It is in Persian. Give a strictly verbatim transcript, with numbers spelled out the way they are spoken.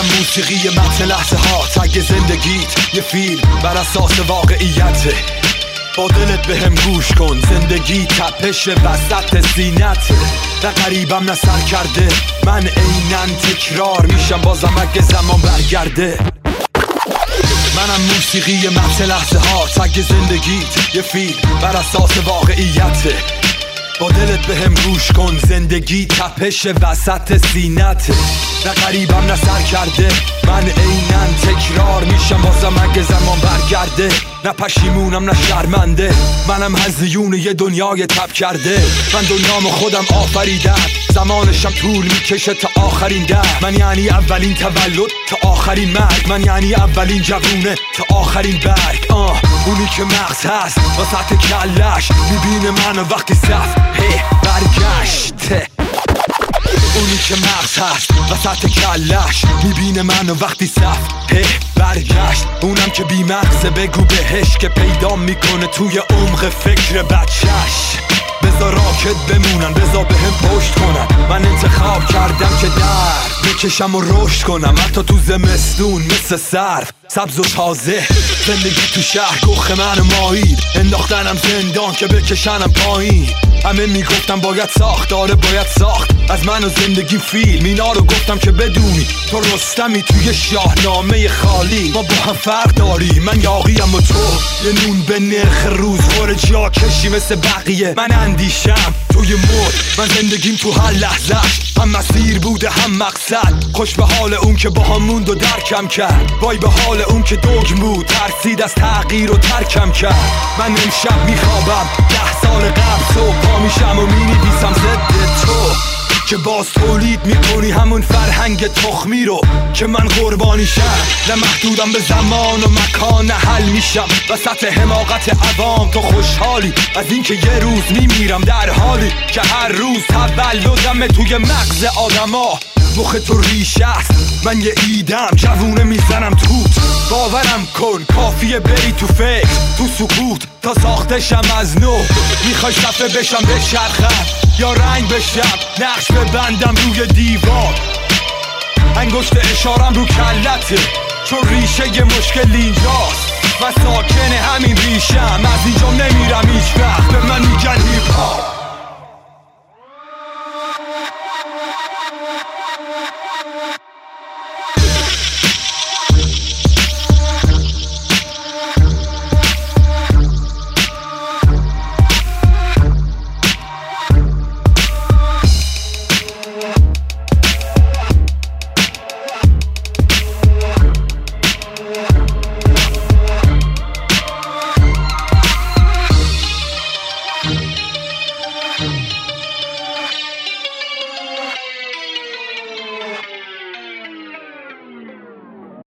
منم موسیقی متن لحظه ها، تگ زندگیت یه فیلم بر اساس واقعیته. با دلت به هم گوش کن، زندگی تپش وسط سینته. نه غریبم نه سر کرده، من اینن تکرار میشم بازم اگه زمان برگرده. منم موسیقی متن لحظه ها، تگ زندگیت یه فیلم بر اساس واقعیته. با دلت به هم گوش کن، زندگی تپش وسط سینته. نه غریبم نه سر کرده، من اینن تکرار میشم بازم اگه زمان برگرده. نه پشیمونم نه شرمنده، منم هزیون یه دنیای تب کرده. من دنیامو خودم آفریدم، زمانشم طول میکشه تا آخرین در. من یعنی اولین تولد تا آخرین مرگ، من یعنی اولین جوونه تا آخرین برگ. آه اونی که مغز هست وسط کلش، میبینه منو وقتی صفحه برگشته. اونی که مغز هست وسط کلش، میبینه منو وقتی صفحه برگشت. اونم که بی مغزه بگو بهش که پیدا میکنه توی عمق فکر بچهش. بذار راکت بمونن، بذار به هم پشت کنن. من انتخاب کردم که در بکشم و رشد کنم، حتی تو زمستون مثل سرف سبز و تازه. زندگی تو شهر گخ من ماهی، انداختنم زندان که بکشنم پایین. همه میگفتم باید ساخت، داره باید ساخت از من و زندگی فیلم. اینا رو گفتم که بدونی تو رستمی توی شاهنامه خالی. ما با هم فرق داری، من یاقیم و تو یه نون به نرخ روز خور جا کشی مثل بقیه. من اندیشم توی مرد، من زندگیم تو هر لحظهش هم مسیر بوده هم مقصد. خوش به حال اون که با هم موند و درکم کرد، وای به حال اون که دوگ بود ترسید از تغییر و ترکم کرد. من امشب میخوابم ده سال قبل، صبح پا میشم و مینویسم ضد تو که باز تولید میکنی همون فرهنگ تخمی رو که من قربانیشم. نه محدودم به زمان و مکان، نه حل میشم وسط حماقت عوام. تو خوشحالی از اینکه یه روز میمیرم، در حالی که هر روز تولدم توی مغز آدما. مخ تو ریشه است، من یه ایدم جوونه میزنم توت. باورم کن کافیه بری تو فکر تو سکوت تا ساختشم از نو. میخوای صفحه بشم بچرخم یا رنگ بشم، نقش ببندم روی دیوار. انگشت اشارم رو کلته چون ریشه یه مشکل اینجاست. من ساکن همین ریشم، از اینجا نمیرم هیچ وقت. به من میگن